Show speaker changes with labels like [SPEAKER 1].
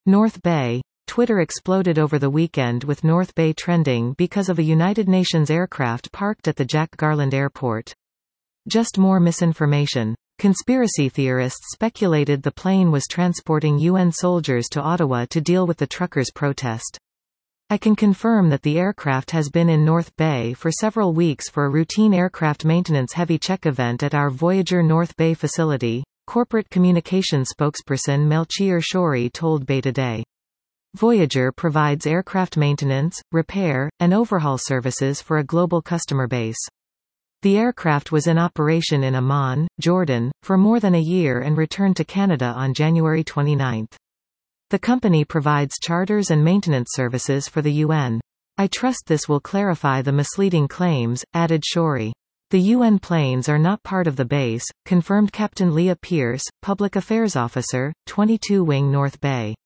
[SPEAKER 1] North Bay. Twitter exploded over the weekend with North Bay trending because of a United Nations aircraft parked at the Jack Garland Airport. Just more misinformation. Conspiracy theorists speculated the plane was transporting UN soldiers to Ottawa to deal with the truckers' protest. I can confirm that the aircraft has been in North Bay for several weeks for a routine aircraft maintenance heavy check event at our Voyager North Bay facility, corporate communications spokesperson Melchior Shori told Bay Today. Voyager provides aircraft maintenance, repair, and overhaul services for a global customer base. The aircraft was in operation in Amman, Jordan, for more than a year and returned to Canada on January 29. The company provides charters and maintenance services for the UN. I trust this will clarify the misleading claims, added Shori. The UN planes are not part of the base, confirmed Captain Leah Pierce, Public Affairs Officer, 22 Wing North Bay.